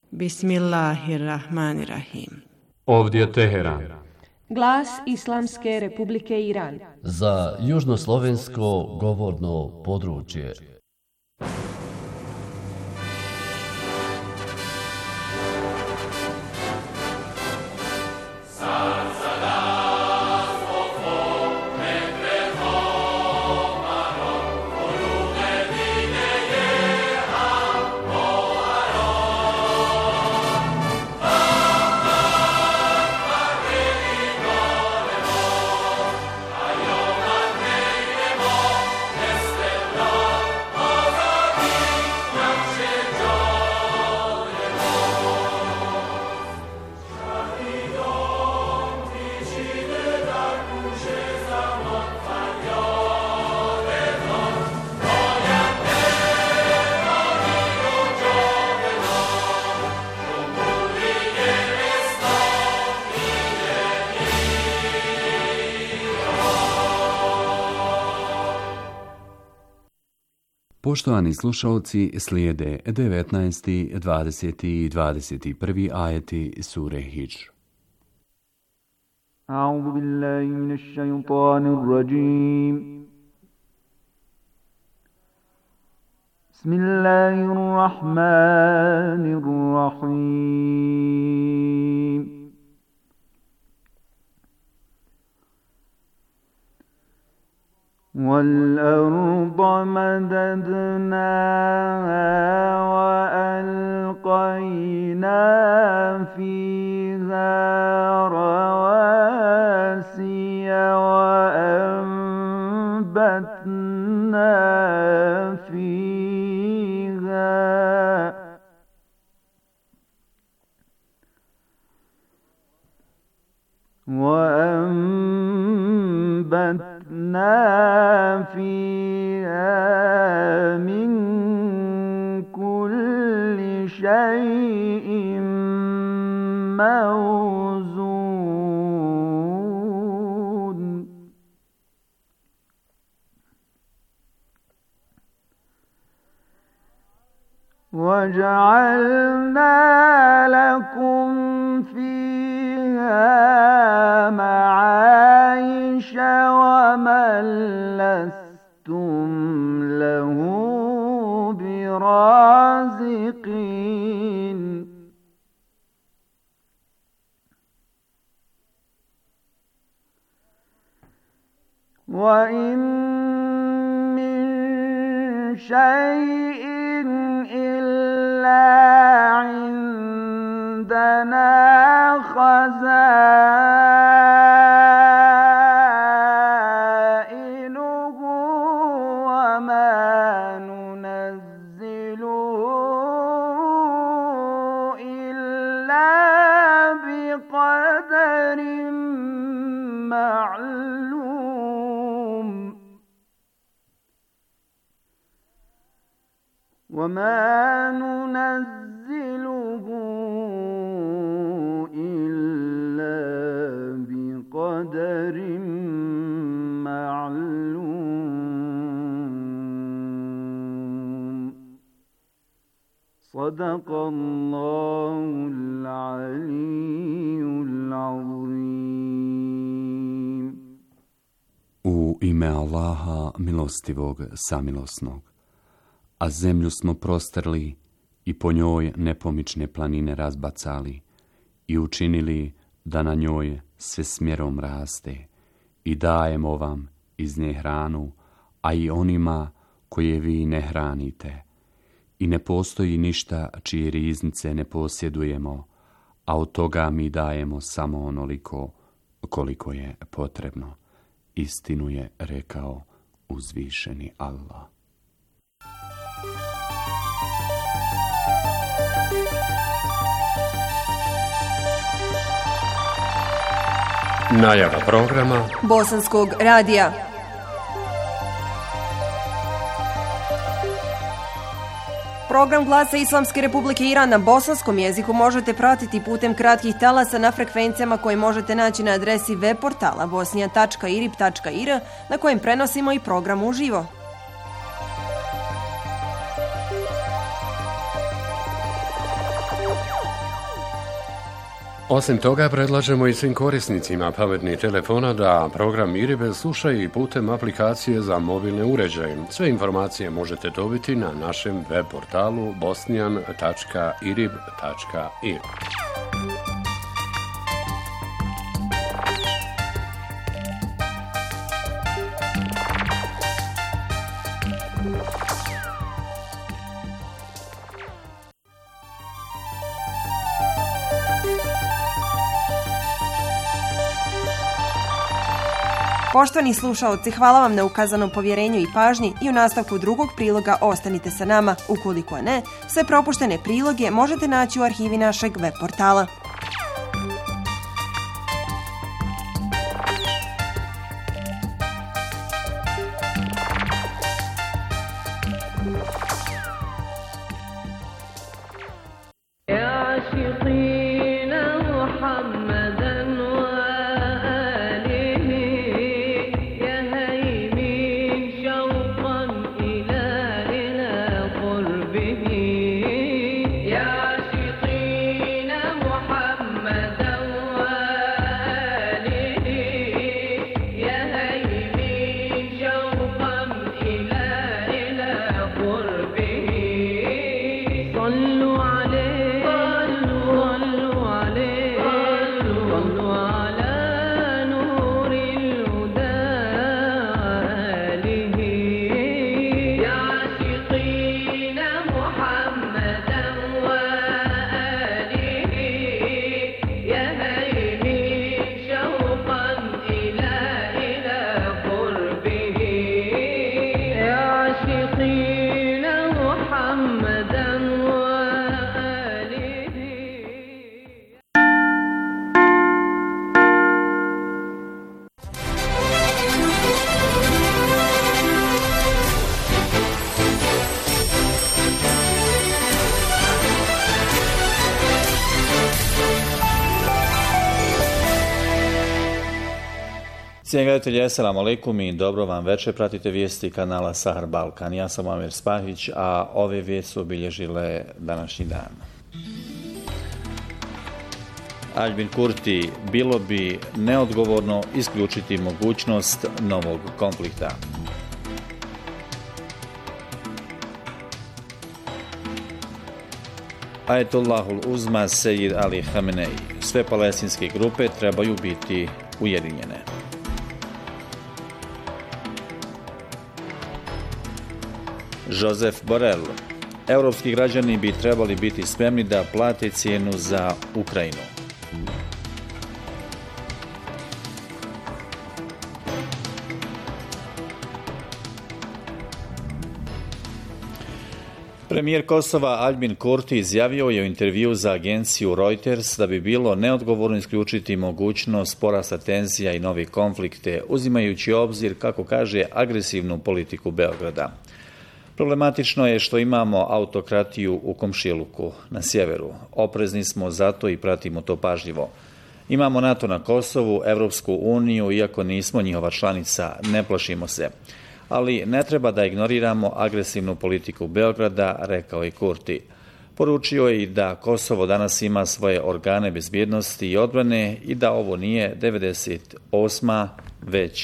Bismillahirrahmanirrahim. Ovdje Teheran. Glas Islamske Republike Iran. Za južnoslovensko govorno područje. Poštovani slušalci, slijede 19., 20. i 21. ajeti sure Hidž. A'udhu billahi minash shaytanir rajim. Bismillahir rahmanir rahim. وَالْأَرْضَ مَدَدْنَاهَا وَأَلْقَيْنَا فِيهَا رَوَاسِيَ وَأَنبَتْنَا فيها من كل شيء موزون وجعلنا لكم فيها معايش ومن لستم له برازقين وإن من شيء إلا عندنا خزائنه وما ننزله إلا بقدر معلوم وما ننزله إلا بقدر معلوم صدق الله العلي العظيم. U ime Allaha milostivog samilosnog. A zemlju smo prostrli i po njoj nepomične planine razbacali i učinili da na njoj sve smjerom raste i dajemo vam iz nje hranu, a i onima koje vi ne hranite. I ne postoji ništa čije riznice ne posjedujemo, a od toga mi dajemo samo onoliko koliko je potrebno. Istinu je rekao uzvišeni Allah. Najava programa Bosanskog radija. Program Glasa Islamske Republike Iran na bosanskom jeziku možete pratiti putem kratkih talasa na frekvencijama koje možete naći na adresi web portala bosnija.irib.ir na kojem prenosimo i program uživo. Osim toga, predlažemo i svim korisnicima pametnih telefona da program IRIB slušaju i putem aplikacije za mobilne uređaje. Sve informacije možete dobiti na našem web portalu bosnian.irib.ir. Poštovani slušaoci, hvala vam na ukazanom povjerenju i pažnji i u nastavku drugog priloga ostanite sa nama. Ukoliko ne, sve propuštene priloge možete naći u arhivi našeg web portala. Cijenjeni gledatelji, assalamu alaikum i dobro vam večer. Pratite vijesti kanala Sahar Balkan. Ja sam Amir Spahić, a ove vijesti su obilježile današnji dan. Albin Kurti: bilo bi neodgovorno isključiti mogućnost novog konflikta. Ajetollahul Uzma Sejid Ali Hamenei: sve palestinske grupe trebaju biti ujedinjene. Joseph Borrell: europski građani bi trebali biti spremni da plate cijenu za Ukrajinu. Premijer Kosova Albin Kurti izjavio je u intervjuu za agenciju Reuters da bi bilo neodgovorno isključiti mogućnost porasta tenzija i novih konflikte, uzimajući obzir, kako kaže, agresivnu politiku Beograda. Problematično je što imamo autokratiju u komšiluku na sjeveru. Oprezni smo zato i pratimo to pažljivo. Imamo NATO na Kosovu, Evropsku uniju, iako nismo njihova članica, ne plašimo se. Ali ne treba da ignoriramo agresivnu politiku Beograda, rekao je Kurti. Poručio je i da Kosovo danas ima svoje organe bezbjednosti i odbrane i da ovo nije 98. već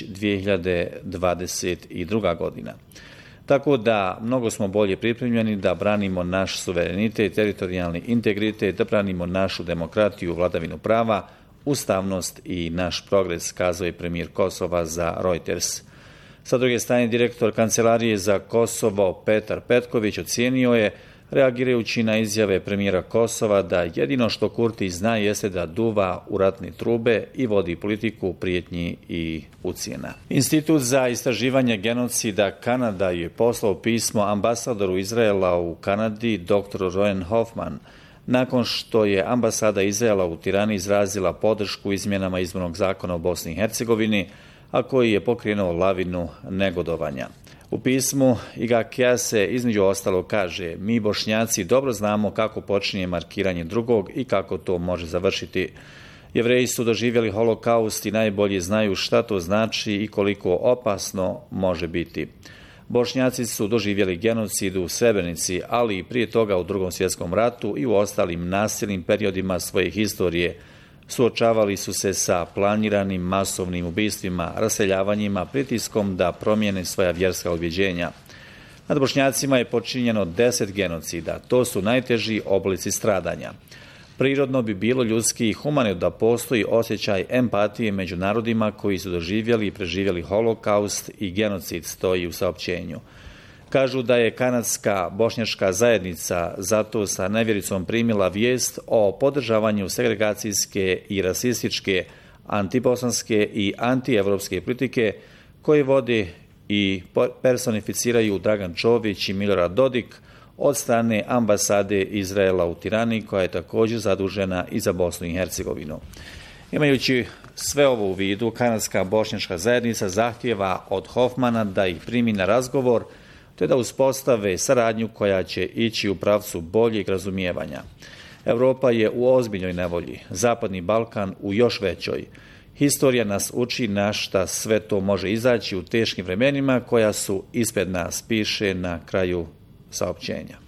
2022. godina. Tako da mnogo smo bolje pripremljeni da branimo naš suverenitet, teritorijalni integritet, da branimo našu demokratiju, vladavinu prava, ustavnost i naš progres, kazao je premijer Kosova za Reuters. Sa druge strane, direktor Kancelarije za Kosovo Petar Petković ocijenio je, reagirajući na izjave premijera Kosova, da jedino što Kurti zna jeste da duva u ratne trube i vodi politiku prijetnji i ucjena. Institut za istraživanje genocida Kanada je poslao pismo ambasadoru Izraela u Kanadi, dr. Rowan Hoffman, nakon što je ambasada Izraela u Tirani izrazila podršku izmjenama izbornog zakona u Bosni i Hercegovini, a koji je pokrenuo lavinu negodovanja. U pismu Igakija se između ostalog kaže: mi Bošnjaci dobro znamo kako počinje markiranje drugog i kako to može završiti. Jevreji su doživjeli holokaust i najbolje znaju šta to znači i koliko opasno može biti. Bošnjaci su doživjeli genocid u Srebrenici, ali i prije toga u Drugom svjetskom ratu i u ostalim nasilnim periodima svoje historije. Suočavali su se sa planiranim masovnim ubistvima, raseljavanjima, pritiskom da promijene svoja vjerska ubjeđenja. Nad Bošnjacima je počinjeno 10 genocida. To su najteži oblici stradanja. Prirodno bi bilo ljudski i humano da postoji osjećaj empatije među narodima koji su doživjeli i preživjeli holokaust i genocid, stoji u saopćenju. Kažu da je kanadska bošnjačka zajednica zato sa nevjericom primila vijest o podržavanju segregacijske i rasističke, antibosanske i antievropske politike koje vode i personificiraju Dragan Čović i Milorad Dodik od strane ambasade Izraela u Tirani, koja je također zadužena i za Bosnu i Hercegovinu. Imajući sve ovo u vidu, kanadska bošnjačka zajednica zahtijeva od Hofmana da ih primi na razgovor, te da uspostave saradnju koja će ići u pravcu boljeg razumijevanja. Europa je u ozbiljnoj nevolji, Zapadni Balkan u još većoj. Historija nas uči na šta sve to može izaći u teškim vremenima koja su ispred nas, piše na kraju saopćenja.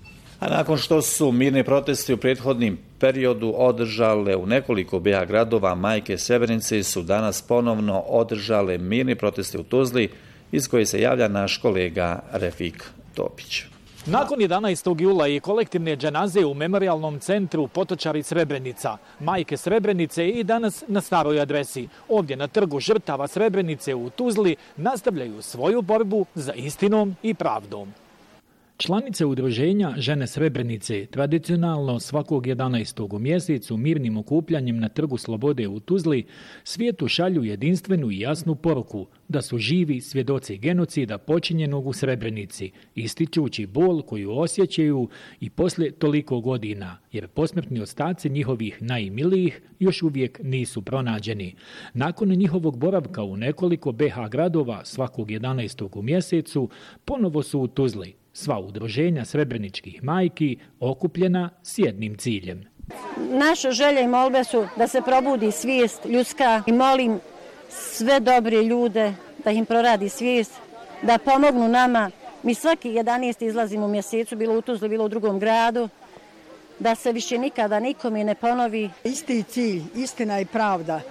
A nakon što su mirne proteste u prethodnim periodu održale u nekoliko BiH gradova, majke Srebrenice su danas ponovno održale mirne proteste u Tuzli, iz koje se javlja naš kolega Refik Topić. Nakon 11. jula i kolektivne dženaze u memorialnom centru Potočari Srebrenica, majke Srebrenice i danas na staroj adresi. Ovdje na trgu žrtava Srebrenice u Tuzli nastavljaju svoju borbu za istinom i pravdom. Članice udruženja Žene Srebrenice tradicionalno svakog 11. u mjesecu mirnim okupljanjem na Trgu Slobode u Tuzli svijetu šalju jedinstvenu i jasnu poruku da su živi svjedoci genocida počinjenog u Srebrenici, ističući bol koju osjećaju i poslije toliko godina, jer posmrtni ostaci njihovih najmilijih još uvijek nisu pronađeni. Nakon njihovog boravka u nekoliko BiH gradova svakog 11. u mjesecu, ponovo su u Tuzli. Sva udruženja srebreničkih majki okupljena s jednim ciljem. Naša želja i molbe su da se probudi svijest ljudska i molim sve dobre ljude da im proradi svijest, da pomognu nama. Mi svaki 11. izlazimo u mjesecu, bilo u Tuzli, bilo u drugom gradu, da se više nikada nikome ne ponovi. Isti cilj, istina i pravda.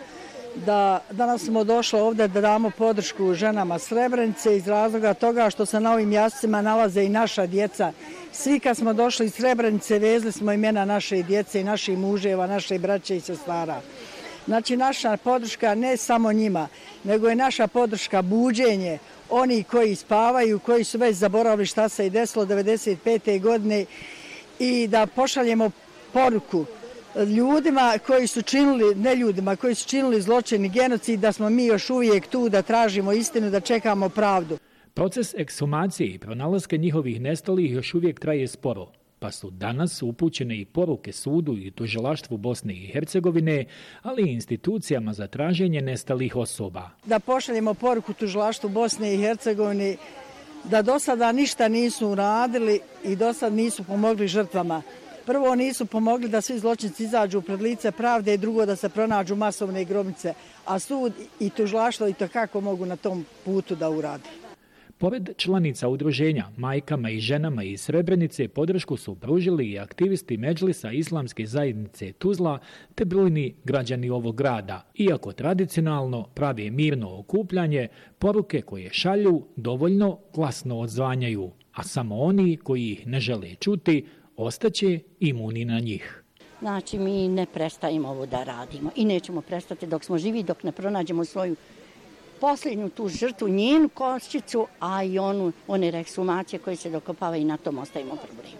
Danas smo došli ovdje da damo podršku ženama Srebrenice iz razloga toga što se na ovim jascima nalaze i naša djeca. Svi kad smo došli iz Srebrenice vezli smo imena naše djece i naših muževa, naše braće i sestara. Znači naša podrška ne samo njima, nego je naša podrška buđenje oni koji spavaju, koji su već zaboravili šta se je desilo 1995. godine i da pošaljemo poruku ljudima koji su činili, ne ljudima, koji su činili zločin i genocid, da smo mi još uvijek tu, da tražimo istinu, da čekamo pravdu. Proces ekshumacije i pronalaska njihovih nestalih još uvijek traje sporo, pa su danas upućene i poruke sudu i tužilaštvu Bosne i Hercegovine, ali i institucijama za traženje nestalih osoba. Da pošaljemo poruku tužilaštvu Bosne i Hercegovine da do sada ništa nisu uradili i do sada nisu pomogli žrtvama. Prvo nisu pomogli da svi zločinci izađu pred lice pravde i drugo da se pronađu masovne grobnice, a sud i tužilaštvo i kako mogu na tom putu da uradi. Pored članica udruženja, majkama i ženama iz Srebrenice podršku su pružili i aktivisti Medžlisa Islamske zajednice Tuzla te brojni građani ovog grada. Iako tradicionalno pravi mirno okupljanje, poruke koje šalju dovoljno glasno odzvanjaju, a samo oni koji ih ne žele čuti ostaće imuni na njih. Znači mi ne prestajemo ovo da radimo i nećemo prestati dok smo živi, dok ne pronađemo svoju posljednju tu žrtvu, njenu koščicu, a i one rekshumacije koje se dokopavaju i na tom ostavimo problem.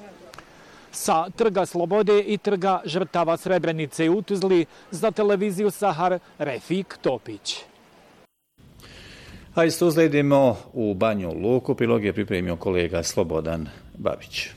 Sa Trga Slobode i Trga žrtava Srebrenice u Tuzli za televiziju Sahar, Refik Topić. A iz Tuzle idemo u Banju Luku, prilog je pripremio kolega Slobodan Babić.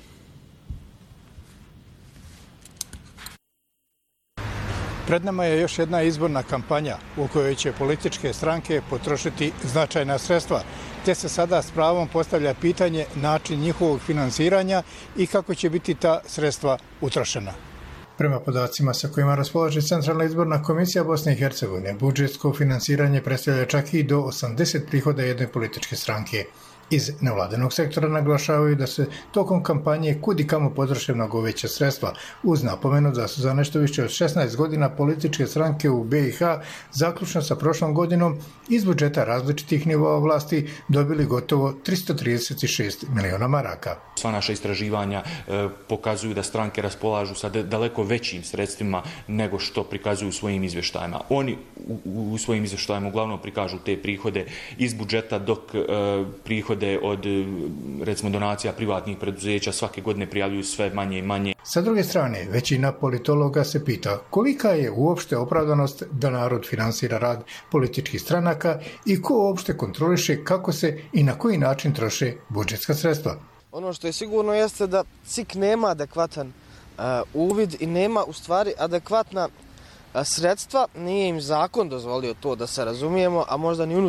Pred nama je još jedna izborna kampanja u kojoj će političke stranke potrošiti značajna sredstva, te se sada s pravom postavlja pitanje način njihovog finansiranja i kako će biti ta sredstva utrošena. Prema podacima sa kojima raspolaže Centralna izborna komisija Bosne i Hercegovine, budžetsko finansiranje predstavlja čak i do 80 prihoda jedne političke stranke. Iz nevladinog sektora naglašavaju da se tokom kampanje kudikamo potroše mnogo veća sredstva, uz napomenu da su za nešto više od 16 godina političke stranke u BiH, zaključno sa prošlom godinom, iz budžeta različitih nivoa vlasti dobili gotovo 336 miliona maraka. Sva naša istraživanja pokazuju da stranke raspolažu sa daleko većim sredstvima nego što prikazuju u svojim izvještajima. Oni u svojim izvještajima uglavnom prikažu te prihode iz budžeta, dok prihode od, recimo, donacija privatnih preduzeća svake godine prijavljuju sve manje i manje. Sa druge strane, većina politologa se pita kolika je uopšte opravdanost da narod finansira rad političkih stranaka i ko uopšte kontroliše kako se i na koji način troše budžetska sredstva. Ono što je sigurno jeste da CIK nema adekvatan uvid i nema u stvari adekvatna sredstva, nije im zakon dozvolio to, da se razumijemo, a možda ni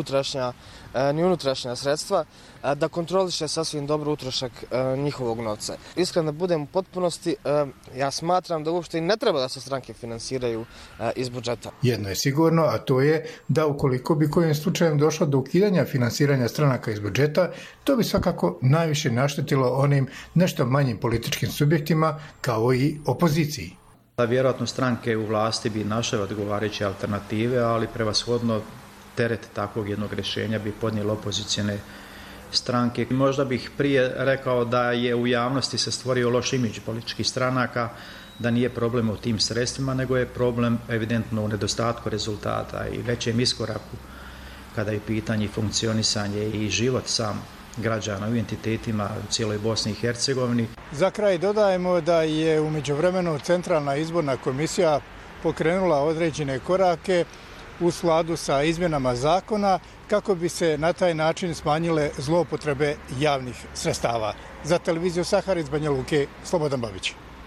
unutrašnja sredstva da kontroliše sasvim dobro utrošak njihovog novca. Iskreno da budem u potpunosti, ja smatram da uopšte i ne treba da se stranke finansiraju iz budžeta. Jedno je sigurno, a to je da ukoliko bi kojim slučajem došlo do ukidanja finansiranja stranaka iz budžeta, to bi svakako najviše naštetilo onim nešto manjim političkim subjektima kao i opoziciji. Vjerojatno stranke u vlasti bi našle odgovarajuće alternative, ali prevashodno teret takvog jednog rješenja bi podnijeli opozicijne stranke. Možda bih prije rekao da je u javnosti se stvorio loš imidž političkih stranaka, da nije problem u tim sredstvima, nego je problem evidentno u nedostatku rezultata i većem iskoraku kada je pitanje funkcionisanje i život sam građana u entitetima u cijeloj Bosni i Hercegovini. Za kraj dodajemo da je u međuvremenu Centralna izborna komisija pokrenula određene korake u skladu sa izmjenama zakona kako bi se na taj način smanjile zloupotrebe javnih sredstava. Za televiziju Sahar iz Banja Luke, Slobodan Babić.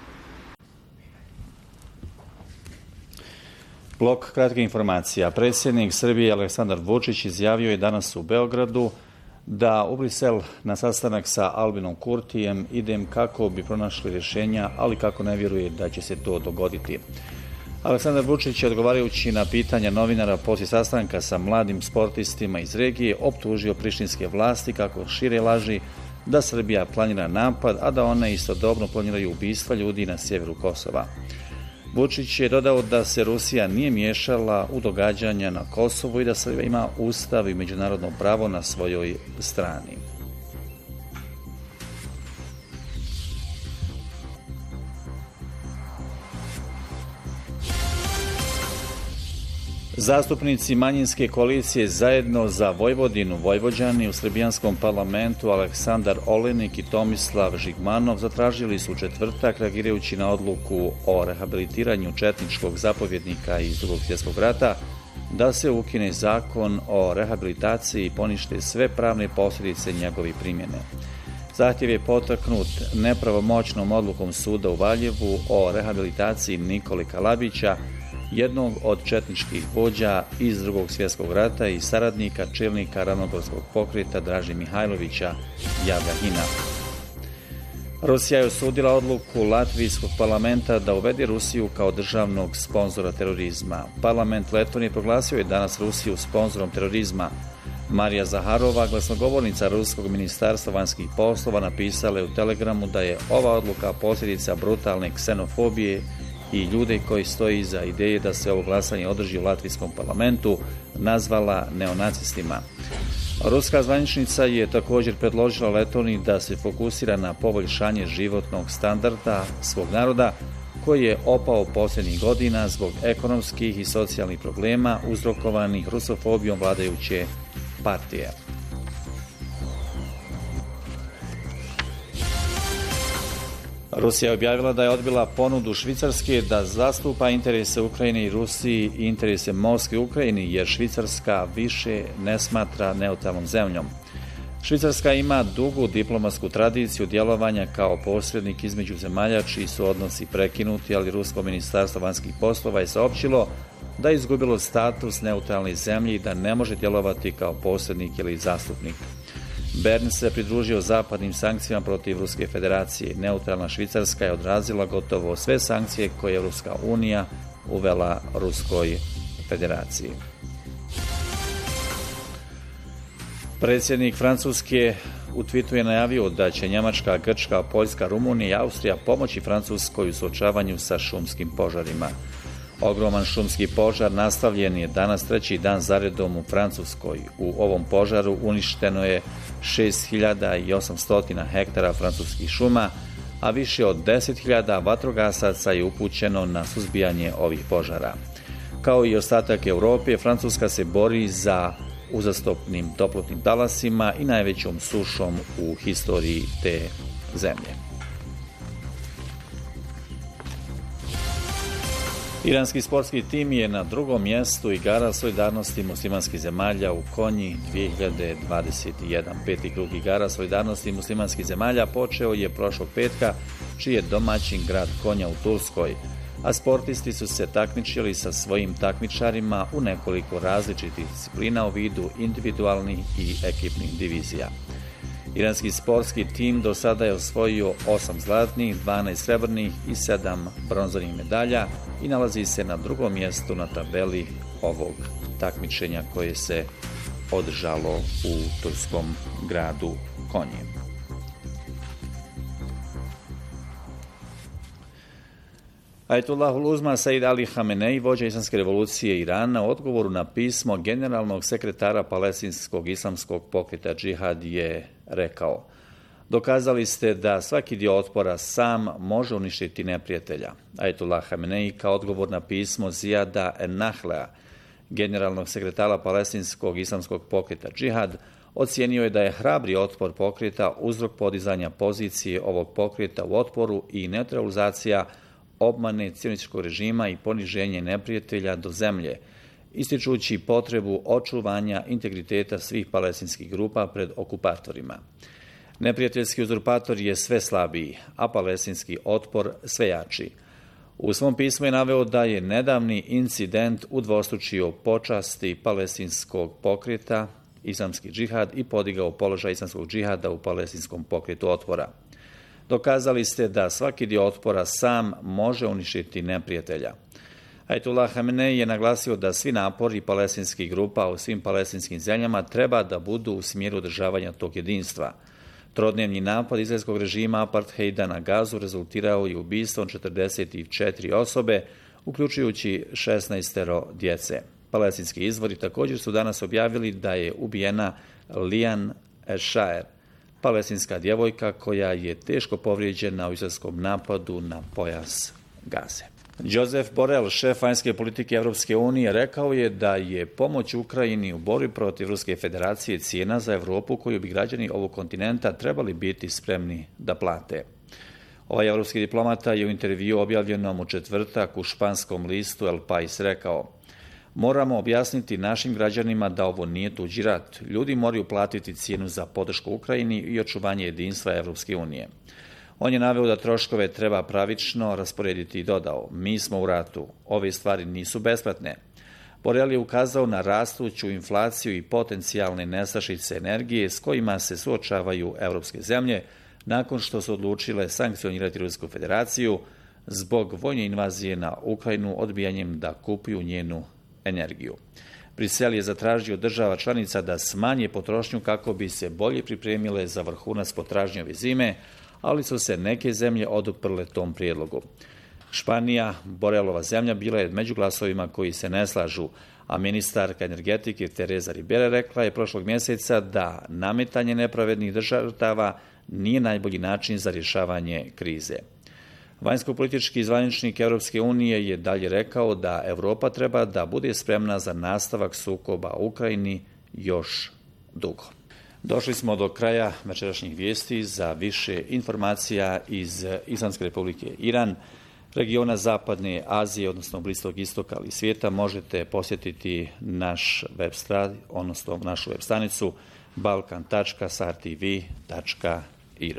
Blok kratkih informacija. Predsjednik Srbije Aleksandar Vučić izjavio je danas u Beogradu da u Brisel na sastanak sa Albinom Kurtijem idem kako bi pronašli rješenja, ali kako ne vjeruje da će se to dogoditi. Aleksandar Vučić je, odgovarajući na pitanja novinara poslije sastanka sa mladim sportistima iz regije, optužio prištinske vlasti kako šire laži da Srbija planira napad, a da one istodobno planiraju ubistva ljudi na sjeveru Kosova. Vučić je dodao da se Rusija nije miješala u događanja na Kosovu i da Srbija ima ustav i međunarodno pravo na svojoj strani. Zastupnici manjinske koalicije Zajedno za Vojvodinu, Vojvođani u srbijanskom parlamentu Aleksandar Olenik i Tomislav Žigmanov zatražili su u četvrtak, reagirajući na odluku o rehabilitiranju četničkog zapovjednika iz Drugog svjetskog rata, da se ukine zakon o rehabilitaciji i ponište sve pravne posljedice njegove primjene. Zahtjev je potaknut nepravomoćnom odlukom suda u Valjevu o rehabilitaciji Nikole Kalabića, jednog od četničkih vođa iz Drugog svjetskog rata i saradnika čelnika ravnogorskog pokreta Draže Mihajlovića, javlja HINA. Rusija je osudila odluku Latvijskog parlamenta da uvede Rusiju kao državnog sponzora terorizma. Parlament Letonije proglasio je danas Rusiju sponzorom terorizma. Marija Zaharova, glasnogovornica Ruskog ministarstva vanjskih poslova, napisala je u telegramu da je ova odluka posljedica brutalne ksenofobije i ljude koji stoji iza ideje da se ovo glasanje održi u Latvijskom parlamentu nazvala neonacistima. Ruska zvaničnica je također predložila Letoniji da se fokusira na poboljšanje životnog standarda svog naroda koji je opao posljednjih godina zbog ekonomskih i socijalnih problema uzrokovanih rusofobijom vladajuće partije. Rusija je objavila da je odbila ponudu Švicarske da zastupa interese Ukrajine i Rusiji i interese Moskve u Ukrajini, jer Švicarska više ne smatra neutralnom zemljom. Švicarska ima dugu diplomatsku tradiciju djelovanja kao posrednik između zemalja čiji su odnosi prekinuti, ali Rusko ministarstvo vanjskih poslova je saopćilo da je izgubilo status neutralne zemlje i da ne može djelovati kao posrednik ili zastupnik. Bern se pridružio zapadnim sankcijama protiv Ruske federacije. Neutralna Švicarska je odrazila gotovo sve sankcije koje je Europska unija uvela Ruskoj federaciji. Predsjednik Francuske u twitu je najavio da će Njemačka, Grčka, Poljska, Rumunija i Austrija pomoći Francuskoj u suočavanju sa šumskim požarima. Ogroman šumski požar nastavljen je danas treći dan zaredom u Francuskoj. U ovom požaru uništeno je 6800 hektara francuskih šuma, a više od 10.000 vatrogasaca je upućeno na suzbijanje ovih požara. Kao i ostatak Europe, Francuska se bori za uzastopnim toplotnim talasima i najvećom sušom u historiji te zemlje. Iranski sportski tim je na drugom mjestu igara solidarnosti muslimanskih zemalja u Konji 2021. Peti krug igara solidarnosti muslimanskih zemalja počeo je prošlog petka, čiji je domaćin grad Konja u Turskoj, a sportisti su se takmičili sa svojim takmičarima u nekoliko različitih disciplina u vidu individualnih i ekipnih divizija. Iranski sportski tim do sada je osvojio 8 zlatnih, 12 srebrnih i 7 bronzanih medalja i nalazi se na drugom mjestu na tabeli ovog takmičenja koje se održalo u turskom gradu Konji. Ajatullahul Uzma Said Ali Hamenei, vođa Islamske revolucije Irana, u odgovoru na pismo generalnog sekretara palestinskog islamskog pokreta Džihad je rekao: dokazali ste da svaki dio otpora sam može uništiti neprijatelja. Ajatullah Hamenei kao odgovor na pismo Zijada Nahlea, generalnog sekretara palestinskog islamskog pokreta Džihad, ocijenio je da je hrabri otpor pokreta uzrok podizanja pozicije ovog pokreta u otporu i neutralizacija obmane cionističkog režima i poniženje neprijatelja do zemlje, ističući potrebu očuvanja integriteta svih palestinskih grupa pred okupatorima. Neprijateljski uzurpator je sve slabiji, a palestinski otpor sve jači. U svom pismu je naveo da je nedavni incident udvostručio počasti palestinskog pokreta Islamski džihad i podigao položaj islamskog džihada u palestinskom pokretu otpora. Dokazali ste da svaki dio otpora sam može uništiti neprijatelja. Ajatullah Hamenei je naglasio da svi napori palestinskih grupa u svim palestinskim zemljama treba da budu u smjeru održavanja tog jedinstva. Trodnevni napad izraelskog režima apartheida na Gazu rezultirao je ubistvom 44 osobe, uključujući 16 djece. Palestinski izvori također su danas objavili da je ubijena Lian Eshaer, palestinska djevojka koja je teško povrijeđena u izraelskom napadu na pojas Gaze. Joseph Borrell, šef vanjske politike Europske unije, rekao je da je pomoć Ukrajini u borbi protiv Ruske federacije cijena za Europu koju bi građani ovog kontinenta trebali biti spremni da plate. Ovaj europski diplomata je u intervju objavljenom u četvrtak u španskom listu El País rekao: moramo objasniti našim građanima da ovo nije tuđi rat. Ljudi moraju platiti cijenu za podršku Ukrajini i očuvanje jedinstva Europske unije. On je naveo da troškove treba pravično rasporediti i dodao: mi smo u ratu, ove stvari nisu besplatne. Borrell je ukazao na rastuću inflaciju i potencijalne nestašice energije s kojima se suočavaju europske zemlje nakon što su odlučile sankcionirati Rusku federaciju zbog vojne invazije na Ukrajinu odbijanjem da kupuju njenu energiju. Brisel je zatražio od država članica da smanje potrošnju kako bi se bolje pripremile za vrhunac potražnje ove zime, ali su se neke zemlje oduprle tom prijedlogu. Španija, Borelova zemlja, bila je među glasovima koji se ne slažu, a ministarka energetike Teresa Ribera rekla je prošlog mjeseca da nametanje nepravednih žrtava nije najbolji način za rješavanje krize. Vanjsko-politički zvaničnik Europske unije je dalje rekao da Europa treba da bude spremna za nastavak sukoba u Ukrajini još dugo. Došli smo do kraja večerašnjih vijesti. Za više informacija iz Islamske republike Iran, regiona Zapadne Azije, odnosno Bliskog istoka ali svijeta, možete posjetiti naš web odnosno našu web stranicu balkan.sartv.ir.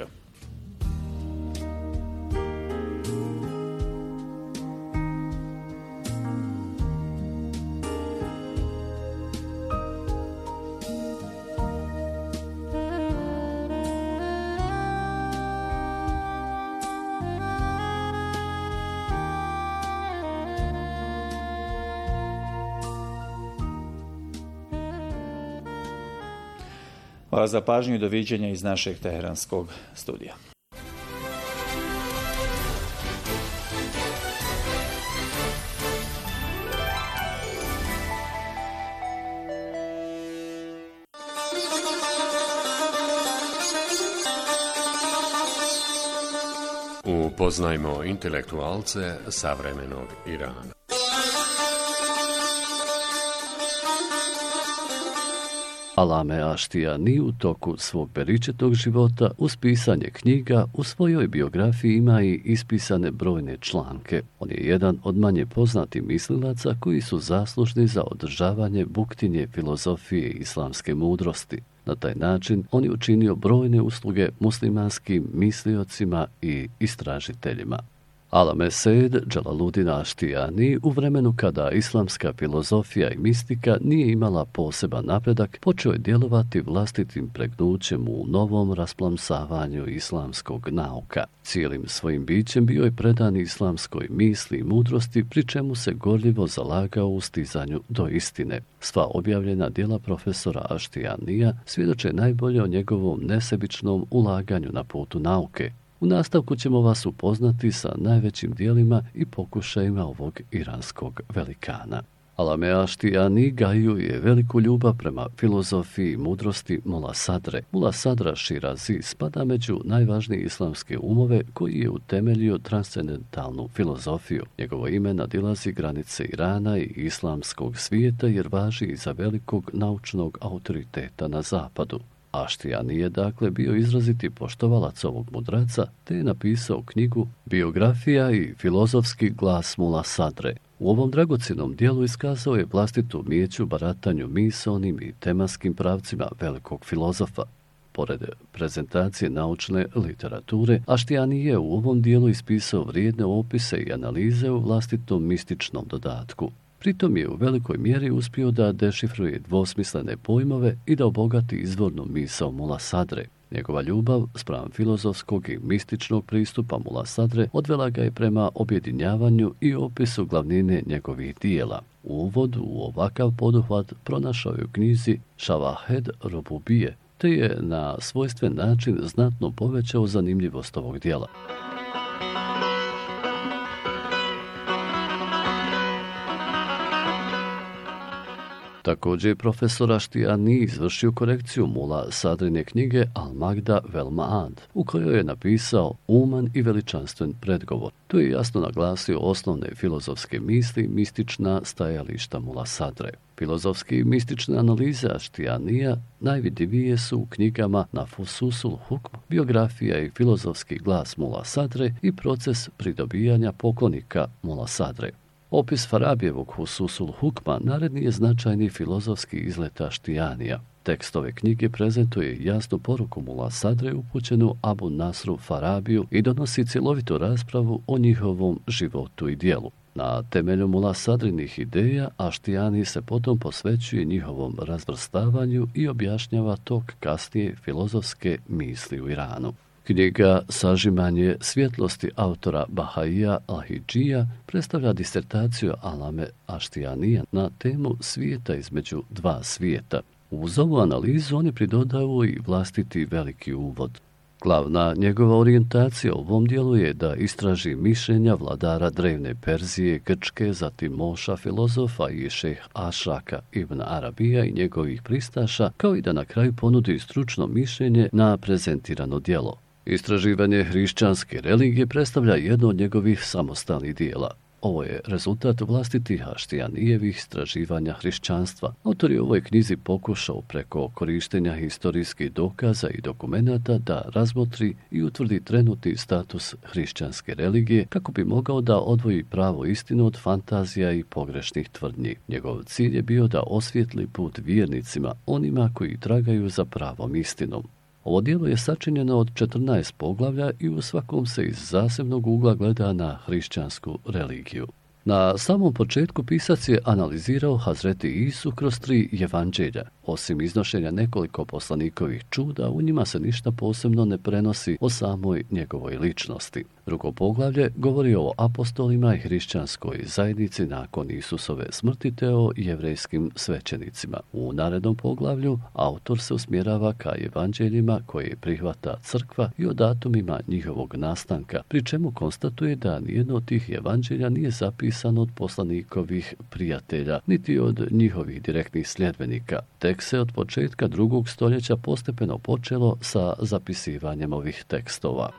Hvala za pažnju i doviđenja iz našeg teheranskog studija. Upoznajmo intelektualce savremenog Irana. Alame Aštijani u toku svog beričetog života uz pisanje knjiga u svojoj biografiji ima i ispisane brojne članke. On je jedan od manje poznatih mislilaca koji su zaslužni za održavanje buktinje filozofije i islamske mudrosti. Na taj način on je učinio brojne usluge muslimanskim misliocima i istražiteljima. Alame Sejd Dželaludin Aštijani u vremenu kada islamska filozofija i mistika nije imala poseban napredak, počeo je djelovati vlastitim pregnućem u novom rasplamsavanju islamskog nauka. Cijelim svojim bićem bio je predan islamskoj misli i mudrosti, pri čemu se gorljivo zalagao u stizanju do istine. Sva objavljena djela profesora Aštijanija svjedoče najbolje o njegovom nesebičnom ulaganju na putu nauke. U nastavku ćemo vas upoznati sa najvećim dijelima i pokušajima ovog iranskog velikana. Alame Aštijani gajio je veliku ljubav prema filozofiji i mudrosti Mola Sadre. Mola Sadra Širazi spada među najvažnije islamske umove koji je utemeljio transcendentalnu filozofiju. Njegovo ime nadilazi granice Irana i islamskog svijeta jer važi za velikog naučnog autoriteta na zapadu. Aštijani je dakle bio izraziti poštovalac ovog mudraca, te je napisao knjigu Biografija i filozofski glas Mola Sadre. U ovom dragocjenom dijelu iskazao je vlastitu umijeću baratanju misaonim i tematskim pravcima velikog filozofa. Pored prezentacije naučne literature, Aštijani je u ovom dijelu ispisao vrijedne opise i analize u vlastitom mističnom dodatku. Pritom je u velikoj mjeri uspio da dešifruje dvosmislene pojmove i da obogati izvornu misao Mola Sadre. Njegova ljubav spram filozofskog i mističnog pristupa Mola Sadre odvela ga je prema objedinjavanju i opisu glavnine njegovih dijela. Uvod u ovakav poduhvat pronašao je u knjizi Šavahed Robubije, te je na svojstven način znatno povećao zanimljivost ovog dijela. Također je profesor Aštijani izvršio korekciju Mola Sadrine knjige Al-Magda vel Ma'ad, u kojoj je napisao uman i veličanstven predgovor. Tu je jasno naglasio osnovne filozofske misli i mistična stajališta Mola Sadre. Filozofske i mistične analize Aštijanija najvidljivije su u knjigama Nafususul Hukm, biografija i filozofski glas Mola Sadre i proces pridobijanja poklonika Mola Sadre. Opis Farabijevog Hususul Hukma naredni je značajni filozofski izlet Aštijanija. Tekst ove knjige prezentuje jasnu poruku Mola Sadre upućenu Abu Nasru Farabiju i donosi cjelovitu raspravu o njihovom životu i dijelu. Na temelju Mola Sadrinih ideja Aštijani se potom posvećuje njihovom razvrstavanju i objašnjava tok kasnije filozofske misli u Iranu. Knjiga Sažimanje svjetlosti autora Bahaija Al-Hidžija predstavlja disertaciju Alame Aštijanija na temu svijeta između dva svijeta. Uz ovu analizu oni pridodaju i vlastiti veliki uvod. Glavna njegova orijentacija u ovom dijelu je da istraži mišljenja vladara drevne Perzije, Grčke, zatim Moša filozofa i šejh Ašraka ibn Arabija i njegovih pristaša, kao i da na kraju ponudi stručno mišljenje na prezentirano djelo. Istraživanje hrišćanske religije predstavlja jedno od njegovih samostalnih dijela. Ovo je rezultat vlastitih Aštijanijevih istraživanja hrišćanstva. Autor je u ovoj knjizi pokušao preko korištenja historijskih dokaza i dokumenata da razmotri i utvrdi trenutni status hrišćanske religije kako bi mogao da odvoji pravu istinu od fantazija i pogrešnih tvrdnji. Njegov cilj je bio da osvijetli put vjernicima, onima koji tragaju za pravom istinom. Ovo dijelo je sačinjeno od 14 poglavlja i u svakom se iz zasebnog ugla gleda na hrišćansku religiju. Na samom početku pisac je analizirao Hazreti Isu kroz 3 evanđelja. Osim iznošenja nekoliko poslanikovih čuda, u njima se ništa posebno ne prenosi o samoj njegovoj ličnosti. Drugo poglavlje govori o apostolima i hrišćanskoj zajednici nakon Isusove smrti te o jevrejskim svećenicima. U narednom poglavlju autor se usmjerava ka evanđeljima koje prihvata crkva i o datumima njihovog nastanka, pri čemu konstatuje da nijedno od tih evanđelja nije zapisano od poslanikovih prijatelja, niti od njihovih direktnih sljedbenika. Tek se od početka 2. stoljeća postepeno počelo sa zapisivanjem ovih tekstova.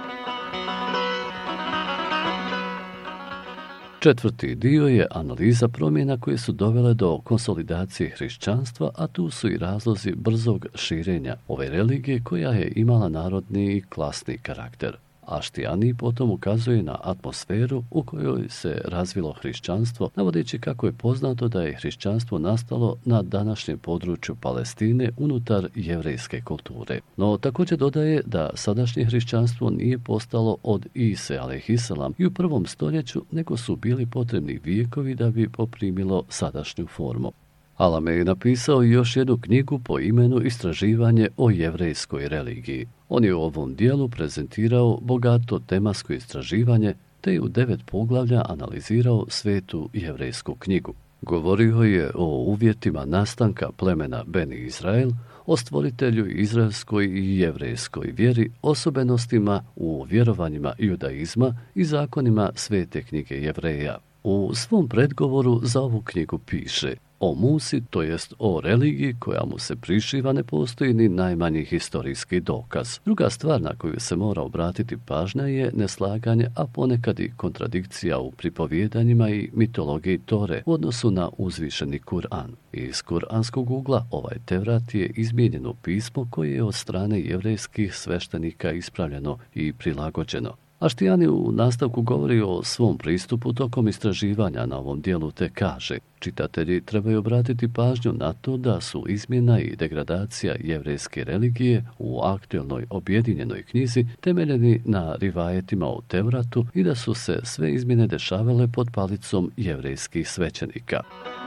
4. dio je analiza promjena koje su dovele do konsolidacije hrišćanstva, a tu su i razlozi brzog širenja ove religije koja je imala narodni i klasni karakter. Aštijani potom ukazuje na atmosferu u kojoj se razvilo hrišćanstvo, navodeći kako je poznato da je hrišćanstvo nastalo na današnjem području Palestine unutar jevrejske kulture. No također dodaje da sadašnje hrišćanstvo nije postalo od Ise alejhiselam i u 1. stoljeću, nego su bili potrebni vijekovi da bi poprimilo sadašnju formu. Alame je napisao još jednu knjigu po imenu Istraživanje o jevrejskoj religiji. On je u ovom dijelu prezentirao bogato tematsko istraživanje te je u 9 poglavlja analizirao svetu jevrejsku knjigu. Govorio je o uvjetima nastanka plemena Beni Izrael, o stvoritelju izraelskoj i jevrejskoj vjeri, osobenostima u vjerovanjima judaizma i zakonima svete knjige Jevreja. U svom predgovoru za ovu knjigu piše: o Musi, to jest o religiji koja mu se prišiva, ne postoji ni najmanji historijski dokaz. Druga stvar na koju se mora obratiti pažnja je neslaganje, a ponekad i kontradikcija u pripovjedanjima i mitologiji Tore u odnosu na uzvišeni Kur'an. Iz kuranskog ugla ovaj Tevrat je izmijenjeno pismo koje je od strane jevrejskih sveštenika ispravljeno i prilagođeno. Aštijani u nastavku govori o svom pristupu tokom istraživanja na ovom dijelu te kaže: čitatelji trebaju obratiti pažnju na to da su izmjena i degradacija jevrejske religije u aktualnoj objedinjenoj knjizi temeljeni na rivajetima o Tevratu i da su se sve izmjene dešavale pod palicom jevrejskih svećenika.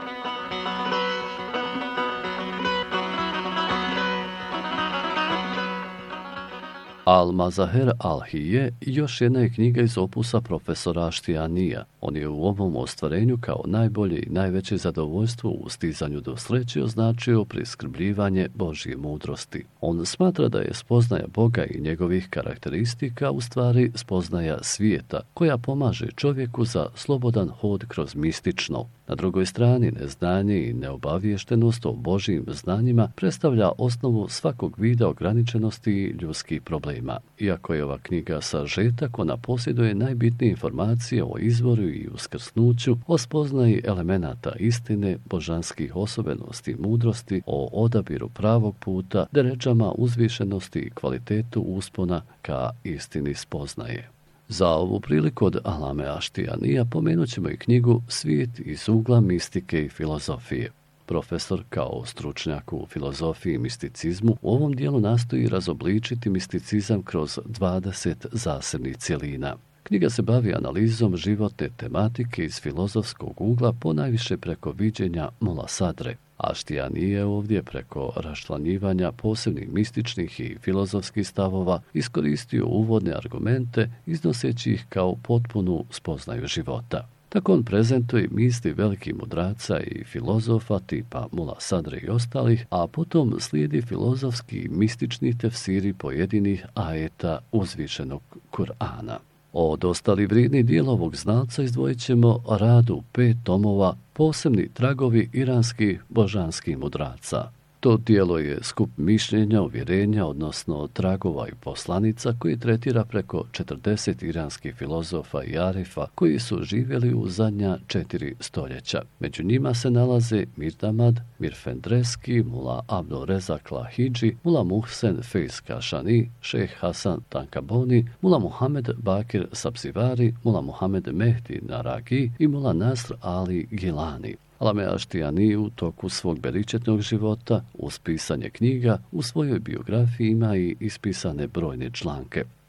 Al-Mazaher al-Hije još jedna je knjiga iz opusa profesora Aštijanija. On je u ovom ostvarenju kao najbolje i najveće zadovoljstvo u stizanju do sreće označio priskrbljivanje Božje mudrosti. On smatra da je spoznaja Boga i njegovih karakteristika u stvari spoznaja svijeta, koja pomaže čovjeku za slobodan hod kroz mistično. Na drugoj strani, neznanje i neobaviještenost o Božjim znanjima predstavlja osnovu svakog vida ograničenosti i ljudskih problema. Iako je ova knjiga sažetak, ona posjeduje najbitnije informacije o izvoru i uskrsnuću, o spoznaji elemenata istine, božanskih osobenosti i mudrosti, o odabiru pravog puta, deređama uzvišenosti i kvalitetu uspona ka istini spoznaje. Za ovu priliku od Alame Aštijanija pomenut ćemo i knjigu Svijet iz ugla mistike i filozofije. Profesor kao stručnjak u filozofiji i misticizmu u ovom dijelu nastoji razobličiti misticizam kroz 20 zasebnih cjelina. Knjiga se bavi analizom životne tematike iz filozofskog ugla, ponajviše preko viđenja Mula Sadre. Aštijani je ovdje preko raščlanjivanja posebnih mističnih i filozofskih stavova iskoristio uvodne argumente iznoseći ih kao potpunu spoznaju života. Tako on prezentuje misli velikih mudraca i filozofa tipa Mula Sadre i ostalih, a potom slijedi filozofski i mistični tefsiri pojedinih ajeta uzvišenog Kur'ana. Od ostalih vrijednih dijela ovog znalca izdvojit ćemo rad u 5 tomova Posebni tragovi iranskih božanskih mudraca. To dijelo je skup mišljenja, uvjerenja, odnosno tragova i poslanica koji tretira preko 40 iranskih filozofa i arifa koji su živjeli u zadnja 4 stoljeća. Među njima se nalaze Mirdamad, Mirfendreski, Mula Abdul Rezak Lahidži, Mula Muhsen Feiz Kašani, Šejh Hasan Tankaboni, Mula Muhammed Bakir Sabzivari, Mula Muhammed Mehdi Naragi i Mula Nasr Ali Gilani. Alame Aštijani u toku svog beričetnog života uz pisanje knjiga u svojoj biografiji ima i ispisane brojne članke.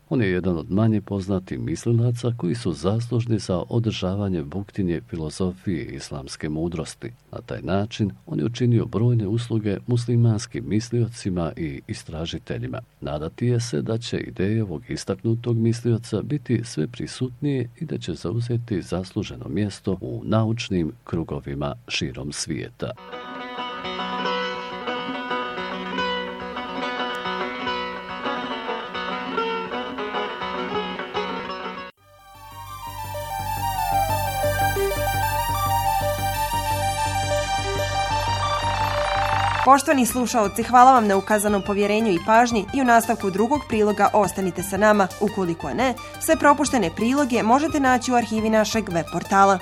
On je jedan od manje poznatih mislilaca koji su zaslužni za održavanje buktinje filozofije i islamske mudrosti. Na taj način on je učinio brojne usluge muslimanskim misliocima i istražiteljima. Nadati je se da će ideje ovog istaknutog mislioca biti sve prisutnije i da će zauzeti zasluženo mjesto u naučnim krugovima širom svijeta. Poštovani slušaoci, hvala vam na ukazanom povjerenju i pažnji i u nastavku drugog priloga ostanite sa nama. Ukoliko ne, sve propuštene priloge možete naći u arhivi našeg web portala.